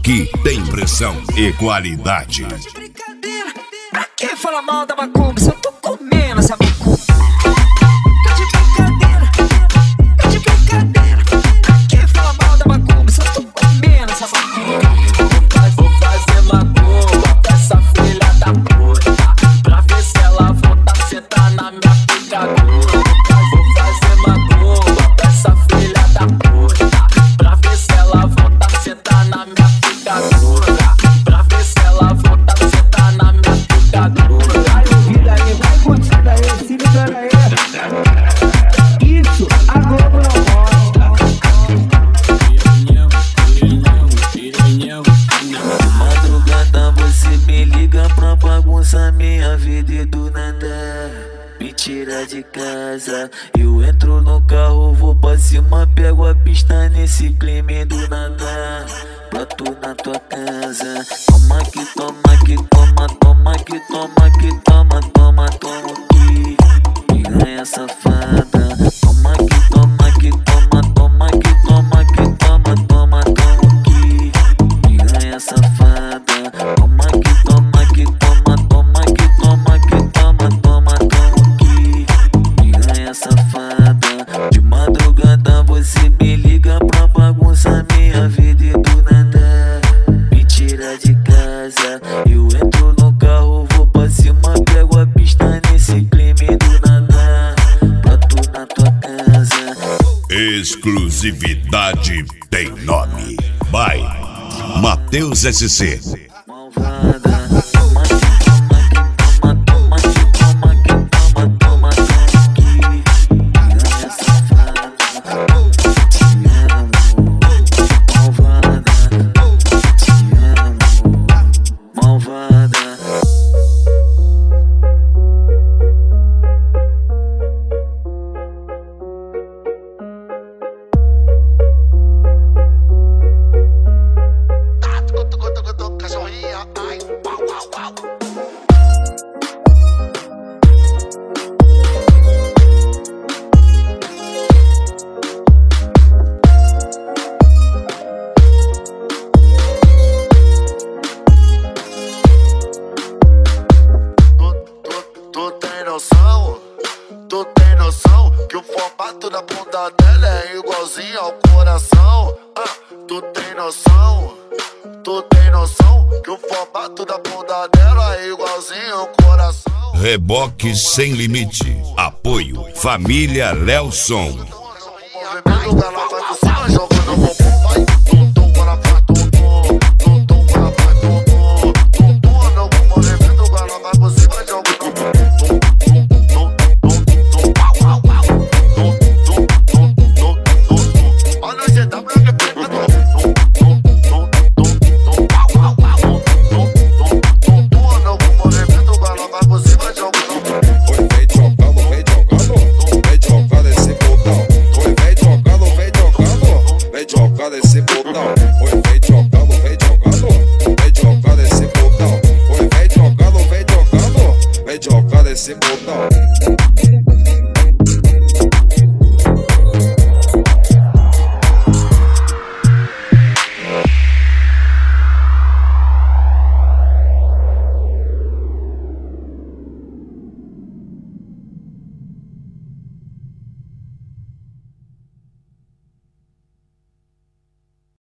Aqui tem pressão e qualidade. De brincadeira, pra que falar mal da macumba se eu tô comendo essa macumba? Tá de brincadeira, tá de brincadeira, pra que falar mal da macumba se eu tô comendo essa macumba? Vou fazer macumba pra essa filha da puta, pra ver se ela volta a sentar na minha picadura. Vou fazer macumba pra essa filha da puta, pra ver se ela volta a sentar na minha picadura. Pra ver se ela volta a sentar na minha picadura. Vai ouvir aí, vai curtir daí, se liga aí. Isso a Globo não mostra. Madrugada você me liga pra bagunçar minha vida e do nada me tira de casa. Eu entro no carro, vou pra cima, pego a pista nesse clima e do nada bato na tua casa. Toma que toma que toma, toma que toma que toma, toma, toma que piranha safada. Toma que toma que toma, toma que toma que toma, toma, toma que piranha safada. Toma que toma que toma, toma que toma que toma, toma, toma que piranha safada. De madrugada você me liga pra bagunçar minha vida e do nada me tira de casa. Eu entro no carro, vou pra cima, pego a pista nesse clima e do nada bato na tua casa. Exclusividade tem nome. By Matheus SC. Malvada. Toma que toma que toma, toma que toma que toma, toma, toma que piranha safada. Te amo, malvada. Te amo, malvada. Cachorrinha, ai, uau, uau, uau. Tu tem noção? Tu tem noção que o formato da bunda dela é igualzinho ao coração? Tu tem noção? Tu tem noção que o formato da bunda dela é igualzinho ao coração? Reboque sem limite. Apoio Família Léo Som. O movimento dela vai do